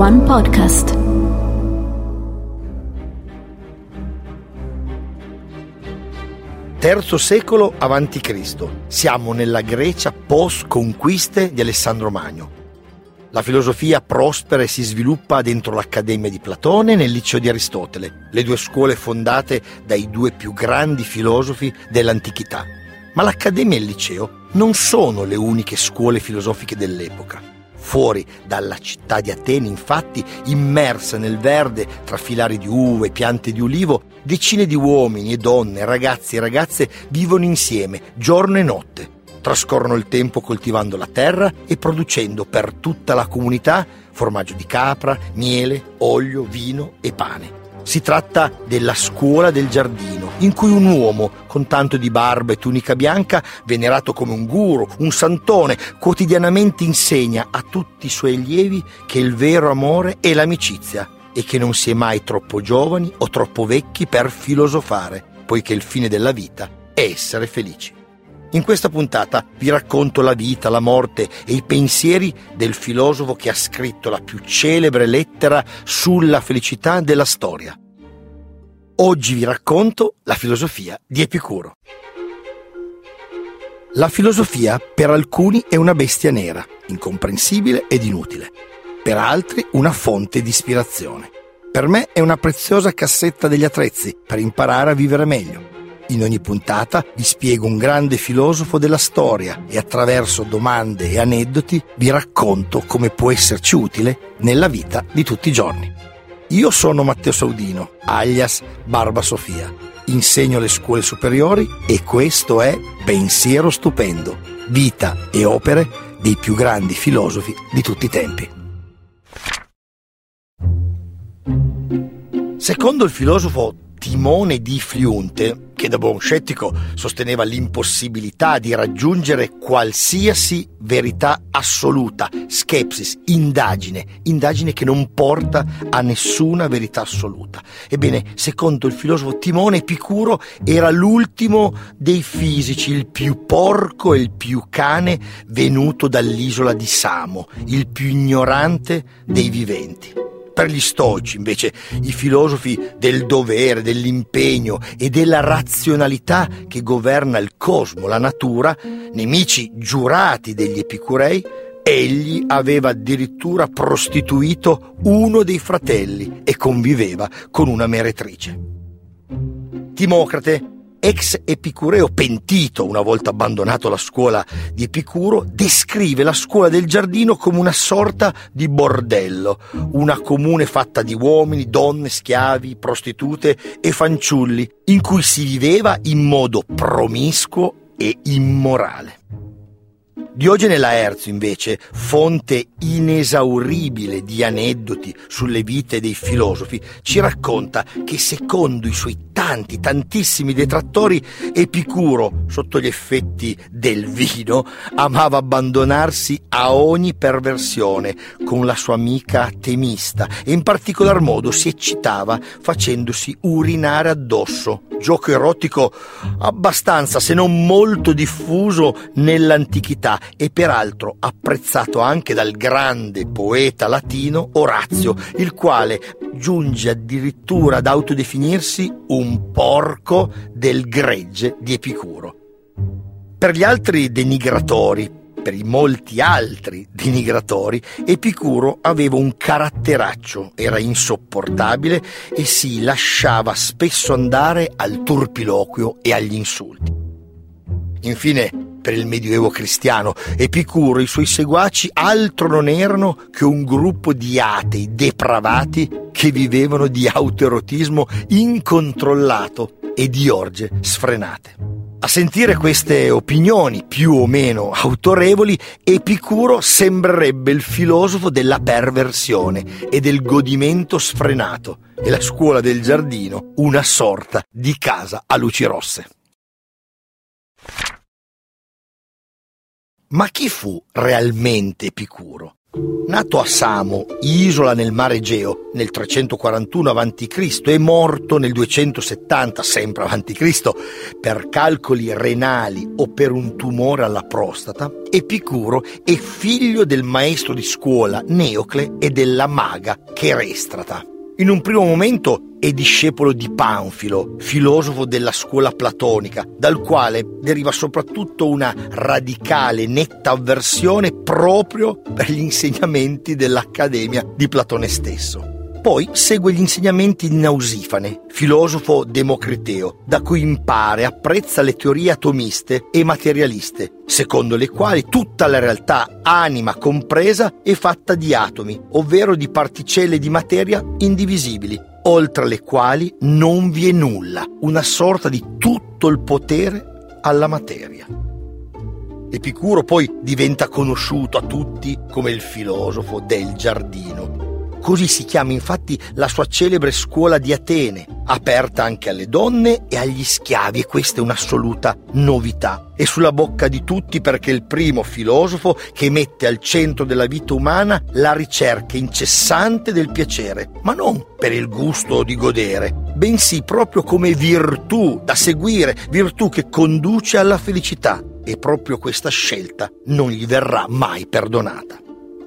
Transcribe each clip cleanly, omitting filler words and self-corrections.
One Podcast. III secolo a.C. Siamo nella Grecia post-conquiste di Alessandro Magno. La filosofia prospera e si sviluppa dentro l'Accademia di Platone e nel Liceo di Aristotele, le due scuole fondate dai due più grandi filosofi dell'antichità. Ma l'Accademia e il Liceo non sono le uniche scuole filosofiche dell'epoca. Fuori dalla città di Atene, infatti, immersa nel verde tra filari di uve e piante di ulivo, decine di uomini e donne, ragazzi e ragazze vivono insieme, giorno e notte. Trascorrono il tempo coltivando la terra e producendo per tutta la comunità formaggio di capra, miele, olio, vino e pane. Si tratta della scuola del giardino, in cui un uomo con tanto di barba e tunica bianca, venerato come un guru, un santone, quotidianamente insegna a tutti i suoi allievi che il vero amore è l'amicizia e che non si è mai troppo giovani o troppo vecchi per filosofare, poiché il fine della vita è essere felici. In questa puntata vi racconto la vita, la morte e i pensieri del filosofo che ha scritto la più celebre lettera sulla felicità della storia. Oggi vi racconto la filosofia di Epicuro. La filosofia per alcuni è una bestia nera, incomprensibile ed inutile. Per altri una fonte di ispirazione. Per me è una preziosa cassetta degli attrezzi per imparare a vivere meglio. In ogni puntata vi spiego un grande filosofo della storia e attraverso domande e aneddoti vi racconto come può esserci utile nella vita di tutti i giorni. Io sono Matteo Saudino, alias Barba Sofia. Insegno alle scuole superiori e questo è Pensiero Stupendo, vita e opere dei più grandi filosofi di tutti i tempi. Secondo il filosofo Timone di Fliunte, che da buon scettico sosteneva l'impossibilità di raggiungere qualsiasi verità assoluta, skepsis, indagine che non porta a nessuna verità assoluta. Ebbene, secondo il filosofo Timone, Epicuro era l'ultimo dei fisici, il più porco e il più cane venuto dall'isola di Samo, il più ignorante dei viventi. Per gli stoici, invece, i filosofi del dovere, dell'impegno e della razionalità che governa il cosmo, la natura, nemici giurati degli epicurei, egli aveva addirittura prostituito uno dei fratelli e conviveva con una meretrice. Timocrate, ex epicureo pentito una volta abbandonato la scuola di Epicuro, descrive la scuola del giardino come una sorta di bordello, una comune fatta di uomini, donne, schiavi, prostitute e fanciulli, in cui si viveva in modo promiscuo e immorale. Diogene Laerzio, invece, fonte inesauribile di aneddoti sulle vite dei filosofi, ci racconta che secondo i suoi tantissimi detrattori, Epicuro, sotto gli effetti del vino, amava abbandonarsi a ogni perversione con la sua amica Temista e in particolar modo si eccitava facendosi urinare addosso, gioco erotico abbastanza, se non molto diffuso nell'antichità e peraltro apprezzato anche dal grande poeta latino Orazio, il quale giunge addirittura ad autodefinirsi un porco del gregge di Epicuro. Per gli altri denigratori, per i molti altri denigratori, Epicuro aveva un caratteraccio, era insopportabile e si lasciava spesso andare al turpiloquio e agli insulti. Infine, per il Medioevo cristiano, Epicuro e i suoi seguaci altro non erano che un gruppo di atei depravati che vivevano di autoerotismo incontrollato e di orge sfrenate. A sentire queste opinioni più o meno autorevoli, Epicuro sembrerebbe il filosofo della perversione e del godimento sfrenato e la scuola del giardino una sorta di casa a luci rosse. Ma chi fu realmente Epicuro? Nato a Samo, isola nel mare Egeo, nel 341 a.C. e morto nel 270, sempre a.C., per calcoli renali o per un tumore alla prostata, Epicuro è figlio del maestro di scuola Neocle e della maga Cherestrata. In un primo momento è discepolo di Panfilo, filosofo della scuola platonica, dal quale deriva soprattutto una radicale, netta avversione proprio per gli insegnamenti dell'Accademia di Platone stesso. Poi segue gli insegnamenti di Nausifane, filosofo democriteo, da cui impara e apprezza le teorie atomiste e materialiste, secondo le quali tutta la realtà, anima compresa, è fatta di atomi, ovvero di particelle di materia indivisibili, oltre le quali non vi è nulla, una sorta di tutto il potere alla materia. Epicuro poi diventa conosciuto a tutti come il filosofo del giardino. Così si chiama infatti la sua celebre scuola di Atene, aperta anche alle donne e agli schiavi, e questa è un'assoluta novità. È sulla bocca di tutti perché è il primo filosofo che mette al centro della vita umana la ricerca incessante del piacere, ma non per il gusto di godere, bensì proprio come virtù da seguire, virtù che conduce alla felicità, e proprio questa scelta non gli verrà mai perdonata.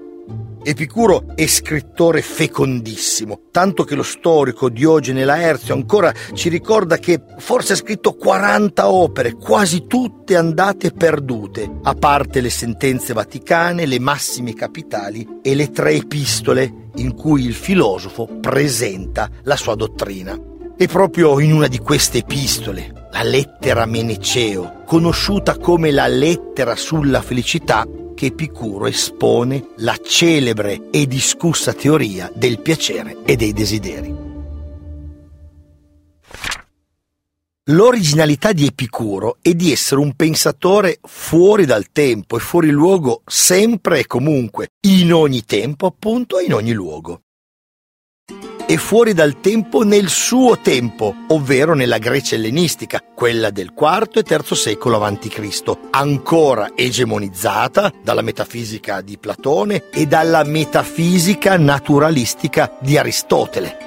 Epicuro è scrittore fecondissimo, tanto che lo storico Diogene Laerzio ancora ci ricorda che forse ha scritto 40 opere, quasi tutte andate perdute, a parte le sentenze vaticane, le massime capitali e le 3 epistole in cui il filosofo presenta la sua dottrina. E proprio in una di queste epistole, la lettera Meneceo, conosciuta come la lettera sulla felicità, che Epicuro espone la celebre e discussa teoria del piacere e dei desideri. L'originalità di Epicuro è di essere un pensatore fuori dal tempo e fuori luogo sempre e comunque, in ogni tempo appunto e in ogni luogo. E fuori dal tempo nel suo tempo, ovvero nella Grecia ellenistica, quella del IV e III secolo a.C., ancora egemonizzata dalla metafisica di Platone e dalla metafisica naturalistica di Aristotele.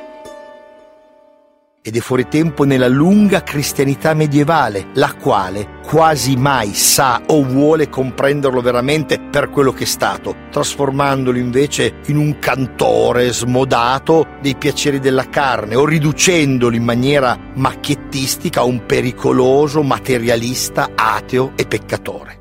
Ed è fuori tempo nella lunga cristianità medievale, la quale quasi mai sa o vuole comprenderlo veramente per quello che è stato, trasformandolo invece in un cantore smodato dei piaceri della carne o riducendolo in maniera macchiettistica a un pericoloso materialista, ateo e peccatore.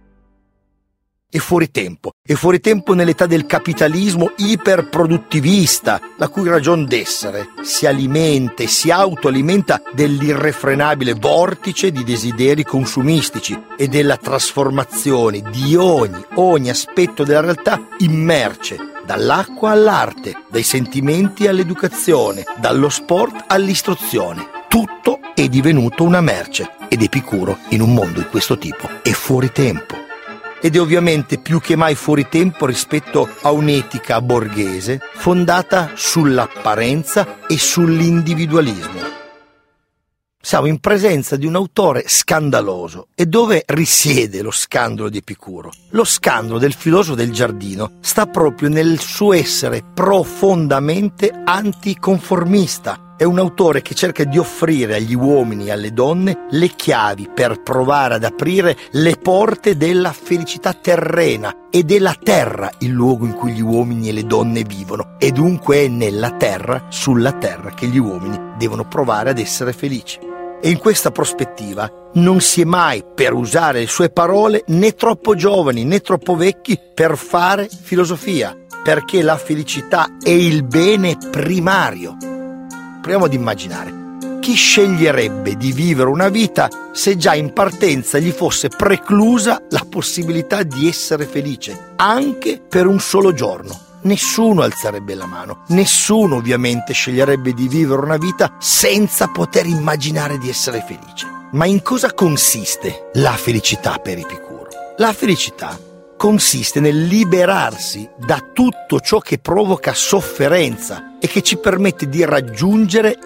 È fuori tempo nell'età del capitalismo iperproduttivista, la cui ragion d'essere si alimenta e si autoalimenta dell'irrefrenabile vortice di desideri consumistici e della trasformazione di ogni aspetto della realtà in merce, dall'acqua all'arte, dai sentimenti all'educazione, dallo sport all'istruzione. Tutto è divenuto una merce ed Epicuro, in un mondo di questo tipo, è fuori tempo. Ed è ovviamente più che mai fuori tempo rispetto a un'etica borghese fondata sull'apparenza e sull'individualismo. Siamo in presenza di un autore scandaloso. E dove risiede lo scandalo di Epicuro? Lo scandalo del filosofo del giardino sta proprio nel suo essere profondamente anticonformista. È un autore che cerca di offrire agli uomini e alle donne le chiavi per provare ad aprire le porte della felicità terrena, ed è la terra il luogo in cui gli uomini e le donne vivono, e dunque è nella terra, sulla terra, che gli uomini devono provare ad essere felici. E in questa prospettiva non si è mai, per usare le sue parole, né troppo giovani né troppo vecchi per fare filosofia, perché la felicità è il bene primario. Proviamo ad immaginare. Chi sceglierebbe di vivere una vita se già in partenza gli fosse preclusa la possibilità di essere felice, anche per un solo giorno? Nessuno alzerebbe la mano, nessuno ovviamente sceglierebbe di vivere una vita senza poter immaginare di essere felice. Ma in cosa consiste la felicità per Epicuro? La felicità consiste nel liberarsi da tutto ciò che provoca sofferenza e che ci permette di raggiungere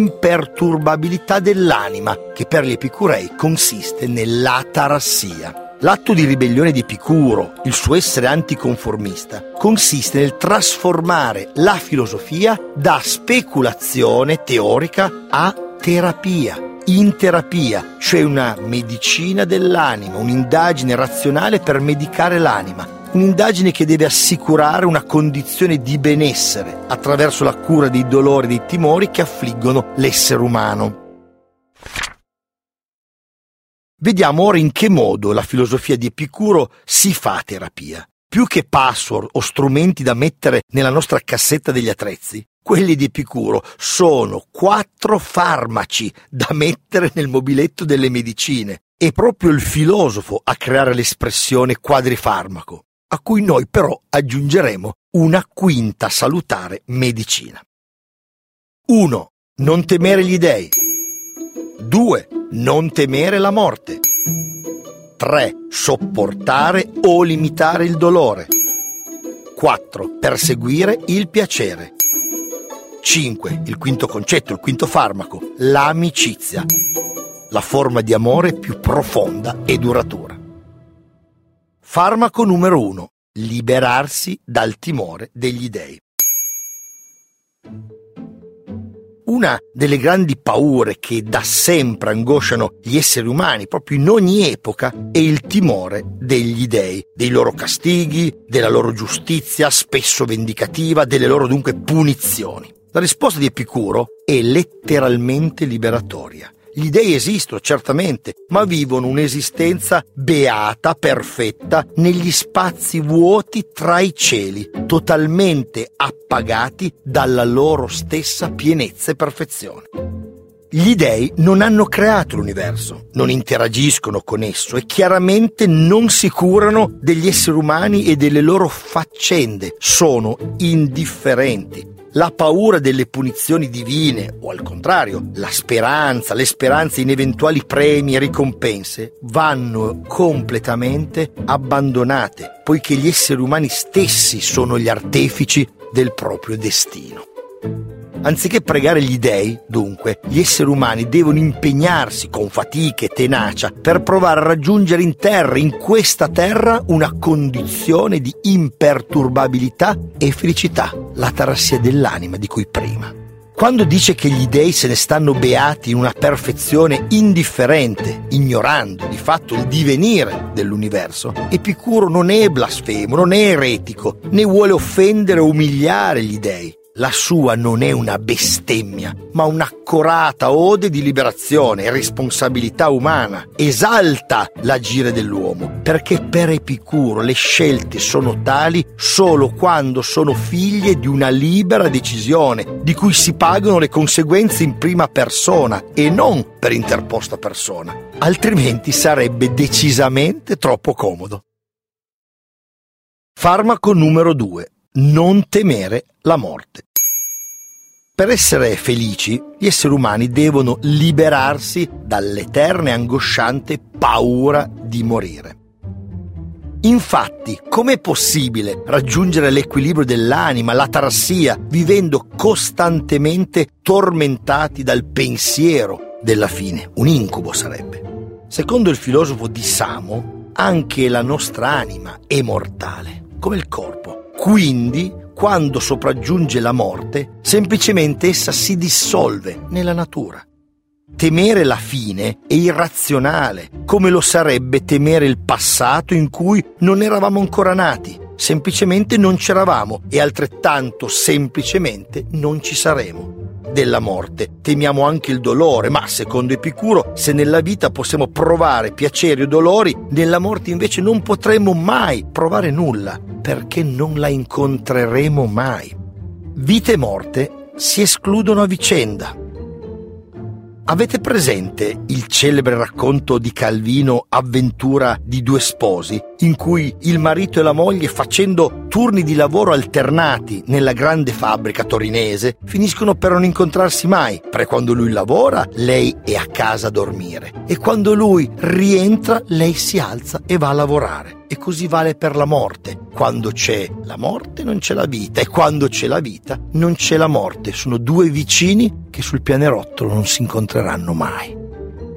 l'imperturbabilità dell'anima, che per gli epicurei consiste nell'atarassia. L'atto di ribellione di Epicuro, il suo essere anticonformista, consiste nel trasformare la filosofia da speculazione teorica a terapia, in terapia, cioè una medicina dell'anima, un'indagine razionale per medicare l'anima, un'indagine che deve assicurare una condizione di benessere attraverso la cura dei dolori e dei timori che affliggono l'essere umano. Vediamo ora in che modo la filosofia di Epicuro si fa terapia. Più che password o strumenti da mettere nella nostra cassetta degli attrezzi, quelli di Epicuro sono 4 farmaci da mettere nel mobiletto delle medicine. È proprio il filosofo a creare l'espressione quadrifarmaco, a cui noi però aggiungeremo una quinta salutare medicina. 1. Non temere gli dèi. 2. Non temere la morte. 3. Sopportare o limitare il dolore. 4. Perseguire il piacere. 5. Il quinto concetto, il quinto farmaco, l'amicizia, la forma di amore più profonda e duratura. Farmaco numero 1. Liberarsi dal timore degli dèi. Una delle grandi paure che da sempre angosciano gli esseri umani, proprio in ogni epoca, è il timore degli dèi, dei loro castighi, della loro giustizia, spesso vendicativa, delle loro dunque punizioni. La risposta di Epicuro è letteralmente liberatoria. Gli dèi esistono, certamente, ma vivono un'esistenza beata, perfetta, negli spazi vuoti tra i cieli, totalmente appagati dalla loro stessa pienezza e perfezione. Gli dèi non hanno creato l'universo, non interagiscono con esso e chiaramente non si curano degli esseri umani e delle loro faccende, sono indifferenti. La paura delle punizioni divine, o al contrario, le speranze in eventuali premi e ricompense, vanno completamente abbandonate, poiché gli esseri umani stessi sono gli artefici del proprio destino. Anziché pregare gli dèi, dunque, gli esseri umani devono impegnarsi con fatica e tenacia per provare a raggiungere in questa terra, una condizione di imperturbabilità e felicità, l'atarasia dell'anima di cui prima. Quando dice che gli dèi se ne stanno beati in una perfezione indifferente, ignorando di fatto il divenire dell'universo, Epicuro non è blasfemo, non è eretico, né vuole offendere o umiliare gli dèi. La sua non è una bestemmia, ma un'accorata ode di liberazione e responsabilità umana. Esalta l'agire dell'uomo, perché per Epicuro le scelte sono tali solo quando sono figlie di una libera decisione, di cui si pagano le conseguenze in prima persona e non per interposta persona. Altrimenti sarebbe decisamente troppo comodo. Farmaco numero 2. Non temere la morte. Per essere felici, gli esseri umani devono liberarsi dall'eterna e angosciante paura di morire. Infatti, com'è possibile raggiungere l'equilibrio dell'anima, l'atarassia, vivendo costantemente tormentati dal pensiero della fine? Un incubo sarebbe. Secondo il filosofo di Samo, anche la nostra anima è mortale, come il corpo. Quindi, quando sopraggiunge la morte, semplicemente essa si dissolve nella natura. Temere la fine è irrazionale, come lo sarebbe temere il passato in cui non eravamo ancora nati. Semplicemente non c'eravamo e altrettanto semplicemente non ci saremo. Della morte temiamo anche il dolore, ma secondo Epicuro, se nella vita possiamo provare piaceri o dolori, nella morte invece non potremo mai provare nulla, perché non la incontreremo mai. Vita e morte si escludono a vicenda. Avete presente il celebre racconto di Calvino Avventura di due sposi, in cui il marito e la moglie, facendo turni di lavoro alternati nella grande fabbrica torinese, finiscono per non incontrarsi mai, perché quando lui lavora lei è a casa a dormire e quando lui rientra lei si alza e va a lavorare. E così vale per la morte. Quando c'è la morte non c'è la vita e quando c'è la vita non c'è la morte. Sono due vicini che sul pianerottolo non si incontreranno mai.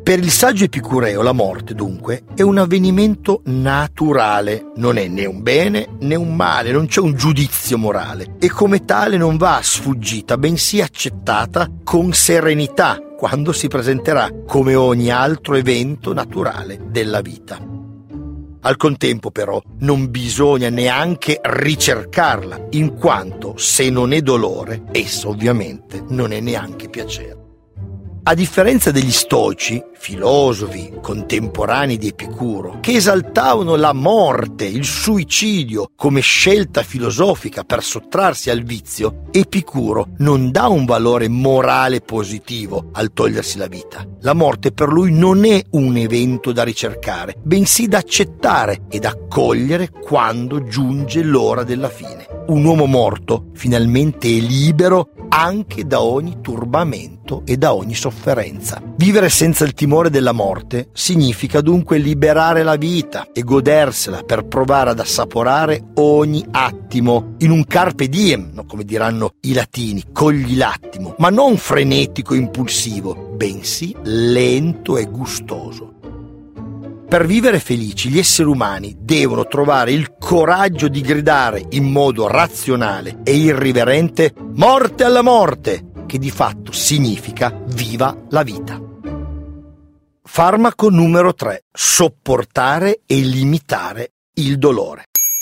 Per il saggio epicureo la morte, dunque, è un avvenimento naturale, non è né un bene né un male, non c'è un giudizio morale e come tale non va sfuggita, bensì accettata con serenità quando si presenterà come ogni altro evento naturale della vita. Al contempo, però, non bisogna neanche ricercarla, in quanto se non è dolore, essa ovviamente non è neanche piacere. A differenza degli stoici, filosofi contemporanei di Epicuro, che esaltavano la morte, il suicidio come scelta filosofica per sottrarsi al vizio, Epicuro non dà un valore morale positivo al togliersi la vita. La morte per lui non è un evento da ricercare, bensì da accettare ed accogliere quando giunge l'ora della fine. Un uomo morto finalmente è libero anche da ogni turbamento e da ogni sofferenza. Vivere senza il timore della morte significa dunque liberare la vita e godersela per provare ad assaporare ogni attimo in un carpe diem, come diranno i latini, cogli l'attimo, ma non frenetico e impulsivo, bensì lento e gustoso. Per vivere felici gli esseri umani devono trovare il coraggio di gridare in modo razionale e irriverente «Morte alla morte!», che di fatto significa «Viva la vita!». Farmaco numero 3. Sopportare e limitare il dolore.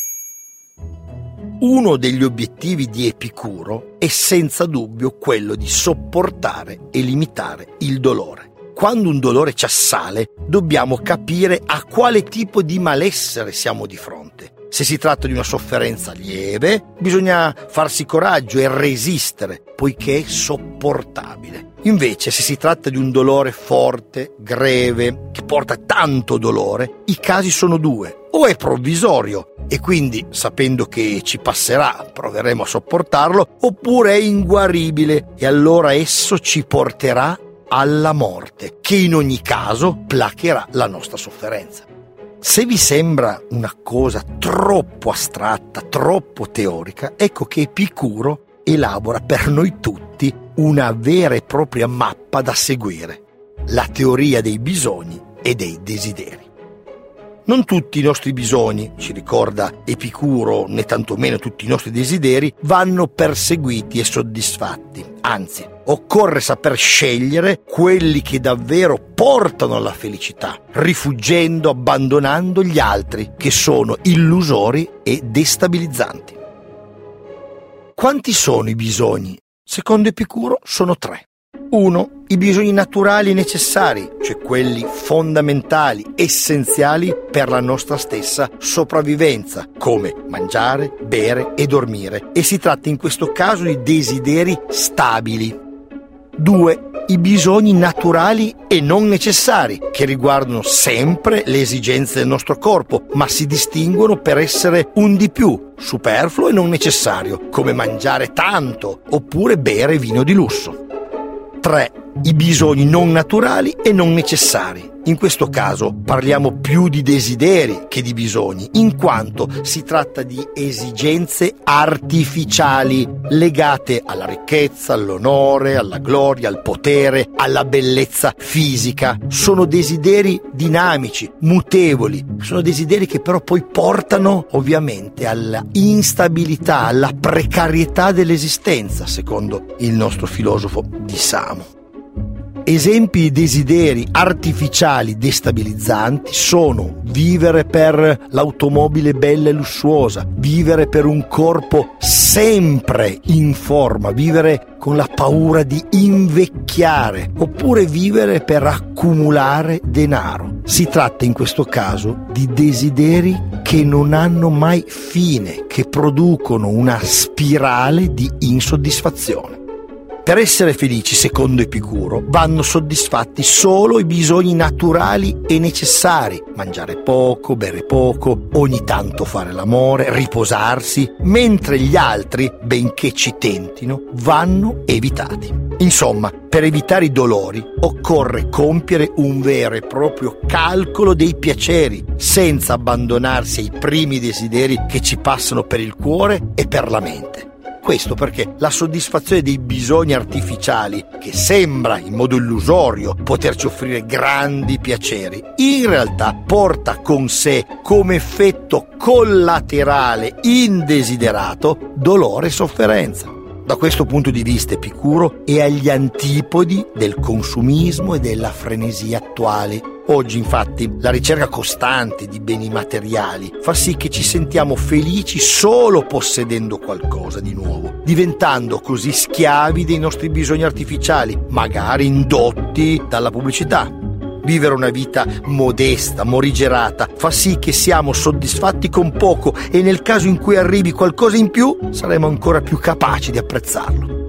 Uno degli obiettivi di Epicuro è senza dubbio quello di sopportare e limitare il dolore. Quando un dolore ci assale, dobbiamo capire a quale tipo di malessere siamo di fronte. Se si tratta di una sofferenza lieve, bisogna farsi coraggio e resistere, poiché è sopportabile. Invece, se si tratta di un dolore forte, greve, che porta tanto dolore, i casi sono due. O è provvisorio, e quindi, sapendo che ci passerà, proveremo a sopportarlo, oppure è inguaribile, e allora esso ci porterà alla morte, che in ogni caso placherà la nostra sofferenza. Se vi sembra una cosa troppo astratta, troppo teorica, ecco che Epicuro elabora per noi tutti una vera e propria mappa da seguire, la teoria dei bisogni e dei desideri. Non tutti i nostri bisogni, ci ricorda Epicuro, né tantomeno tutti i nostri desideri, vanno perseguiti e soddisfatti. Anzi, occorre saper scegliere quelli che davvero portano alla felicità, rifuggendo, abbandonando gli altri, che sono illusori e destabilizzanti. Quanti sono i bisogni? Secondo Epicuro sono 3. 1. I bisogni naturali e necessari, cioè quelli fondamentali, essenziali per la nostra stessa sopravvivenza, come mangiare, bere e dormire, e si tratta in questo caso di desideri stabili. 2. I bisogni naturali e non necessari, che riguardano sempre le esigenze del nostro corpo, ma si distinguono per essere un di più, superfluo e non necessario, come mangiare tanto oppure bere vino di lusso. 3. I bisogni non naturali e non necessari. In questo caso parliamo più di desideri che di bisogni, in quanto si tratta di esigenze artificiali legate alla ricchezza, all'onore, alla gloria, al potere, alla bellezza fisica. Sono desideri dinamici, mutevoli, sono desideri che però poi portano ovviamente alla instabilità, alla precarietà dell'esistenza, secondo il nostro filosofo di Samo. Esempi di desideri artificiali destabilizzanti sono vivere per l'automobile bella e lussuosa, vivere per un corpo sempre in forma, vivere con la paura di invecchiare, oppure vivere per accumulare denaro. Si tratta in questo caso di desideri che non hanno mai fine, che producono una spirale di insoddisfazione. Per essere felici, secondo Epicuro, vanno soddisfatti solo i bisogni naturali e necessari: mangiare poco, bere poco, ogni tanto fare l'amore, riposarsi, mentre gli altri, benché ci tentino, vanno evitati. Insomma, per evitare i dolori occorre compiere un vero e proprio calcolo dei piaceri, senza abbandonarsi ai primi desideri che ci passano per il cuore e per la mente. Questo perché la soddisfazione dei bisogni artificiali, che sembra in modo illusorio poterci offrire grandi piaceri, in realtà porta con sé come effetto collaterale indesiderato dolore e sofferenza. Da questo punto di vista Epicuro è agli antipodi del consumismo e della frenesia attuali. Oggi infatti la ricerca costante di beni materiali fa sì che ci sentiamo felici solo possedendo qualcosa di nuovo, diventando così schiavi dei nostri bisogni artificiali, magari indotti dalla pubblicità. Vivere una vita modesta, morigerata, fa sì che siamo soddisfatti con poco e nel caso in cui arrivi qualcosa in più saremo ancora più capaci di apprezzarlo.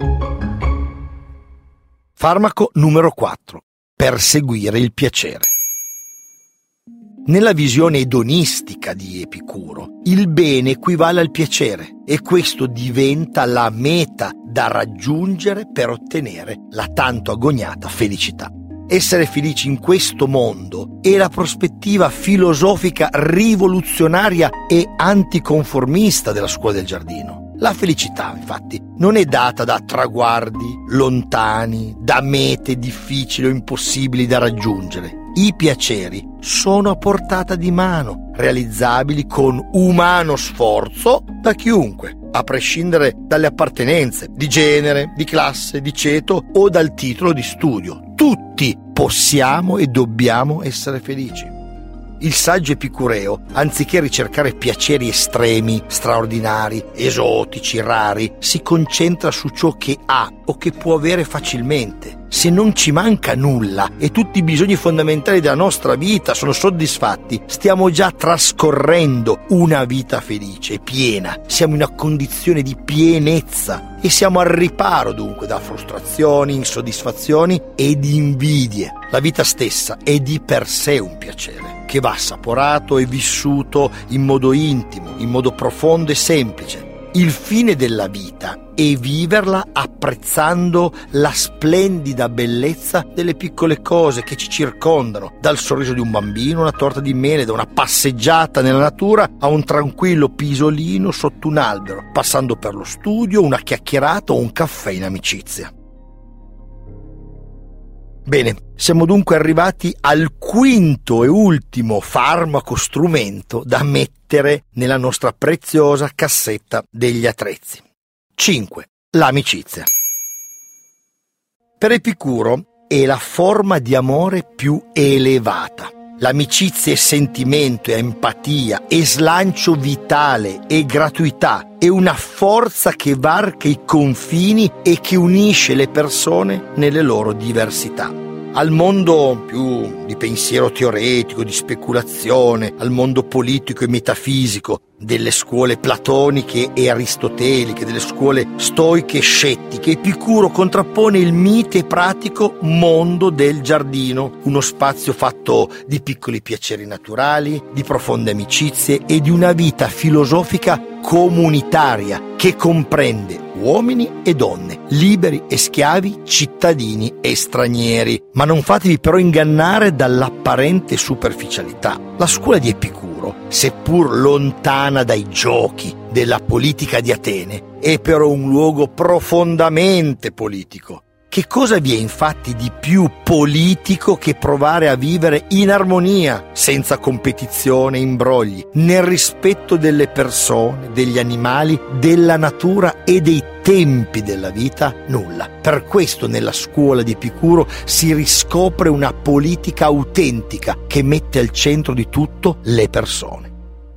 Farmaco numero 4. Perseguire il piacere. Nella visione edonistica di Epicuro, il bene equivale al piacere e questo diventa la meta da raggiungere per ottenere la tanto agognata felicità. Essere felici in questo mondo è la prospettiva filosofica rivoluzionaria e anticonformista della scuola del giardino. La felicità, infatti, non è data da traguardi lontani, da mete difficili o impossibili da raggiungere. I piaceri sono a portata di mano, realizzabili con umano sforzo da chiunque, a prescindere dalle appartenenze di genere, di classe, di ceto o dal titolo di studio. Tutti possiamo e dobbiamo essere felici. Il saggio epicureo, anziché ricercare piaceri estremi, straordinari, esotici, rari, si concentra su ciò che ha o che può avere facilmente. Se non ci manca nulla e tutti i bisogni fondamentali della nostra vita sono soddisfatti, stiamo già trascorrendo una vita felice, piena. Siamo in una condizione di pienezza e siamo al riparo dunque da frustrazioni, insoddisfazioni ed invidie. La vita stessa è di per sé un piacere che va assaporato e vissuto in modo intimo, in modo profondo e semplice. Il fine della vita è viverla apprezzando la splendida bellezza delle piccole cose che ci circondano, dal sorriso di un bambino, una torta di mele, da una passeggiata nella natura a un tranquillo pisolino sotto un albero, passando per lo studio, una chiacchierata o un caffè in amicizia. Bene, siamo dunque arrivati al quinto e ultimo farmaco strumento da mettere nella nostra preziosa cassetta degli attrezzi. 5. L'amicizia. Per Epicuro è la forma di amore più elevata. L'amicizia è sentimento, è empatia, è slancio vitale, è gratuità, è una forza che varca i confini e che unisce le persone nelle loro diversità. Al mondo più di pensiero teoretico, di speculazione, al mondo politico e metafisico, delle scuole platoniche e aristoteliche, delle scuole stoiche e scettiche, Epicuro contrappone il mite e pratico mondo del giardino, uno spazio fatto di piccoli piaceri naturali, di profonde amicizie e di una vita filosofica comunitaria che comprende uomini e donne, liberi e schiavi, cittadini e stranieri. Ma non fatevi però ingannare dall'apparente superficialità. La scuola di Epicuro, seppur lontana dai giochi della politica di Atene, è però un luogo profondamente politico. Che cosa vi è infatti di più politico che provare a vivere in armonia, senza competizione e imbrogli, nel rispetto delle persone, degli animali, della natura e dei tempi della vita? Nulla. Per questo nella scuola di Epicuro si riscopre una politica autentica che mette al centro di tutto le persone.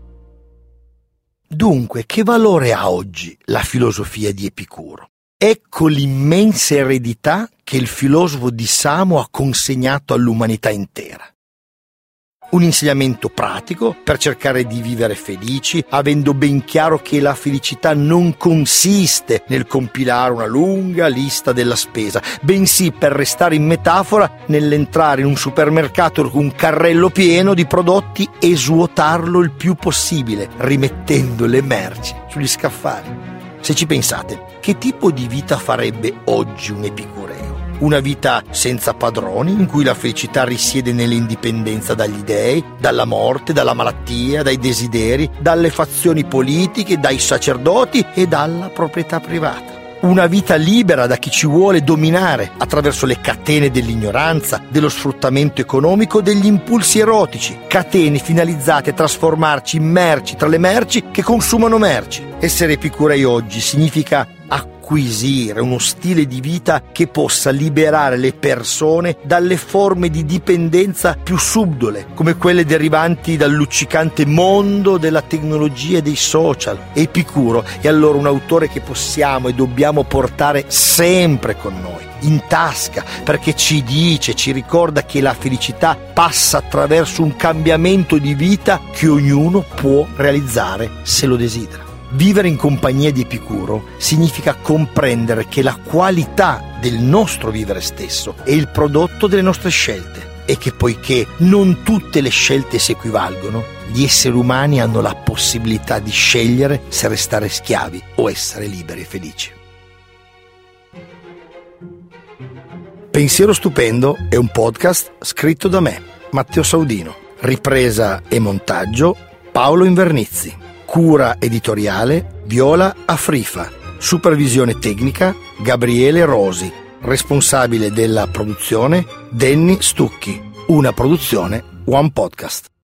Dunque, che valore ha oggi la filosofia di Epicuro? Ecco l'immensa eredità che il filosofo di Samo ha consegnato all'umanità intera. Un insegnamento pratico per cercare di vivere felici, avendo ben chiaro che la felicità non consiste nel compilare una lunga lista della spesa, bensì, per restare in metafora, nell'entrare in un supermercato con un carrello pieno di prodotti e svuotarlo il più possibile, rimettendo le merci sugli scaffali. Se ci pensate, che tipo di vita farebbe oggi un epicureo? una vita senza padroni, in cui la felicità risiede nell'indipendenza dagli dèi, dalla morte, dalla malattia, dai desideri, dalle fazioni politiche, dai sacerdoti e dalla proprietà privata. Una vita libera da chi ci vuole dominare attraverso le catene dell'ignoranza, dello sfruttamento economico, degli impulsi erotici, catene finalizzate a trasformarci in merci tra le merci che consumano merci. Essere epicurei oggi significa acquisire uno stile di vita che possa liberare le persone dalle forme di dipendenza più subdole, come quelle derivanti dal luccicante mondo della tecnologia e dei social. Epicuro è allora un autore che possiamo e dobbiamo portare sempre con noi, in tasca, perché ci ricorda che la felicità passa attraverso un cambiamento di vita che ognuno può realizzare se lo desidera. Vivere in compagnia di Epicuro significa comprendere che la qualità del nostro vivere stesso è il prodotto delle nostre scelte e che poiché non tutte le scelte si equivalgono, gli esseri umani hanno la possibilità di scegliere se restare schiavi o essere liberi e felici. Pensiero Stupendo è un podcast scritto da me, Matteo Saudino, ripresa e montaggio Paolo Invernizzi. Cura editoriale Viola Afrifa. Supervisione tecnica Gabriele Rosi. Responsabile della produzione Denny Stucchi. Una produzione One Podcast.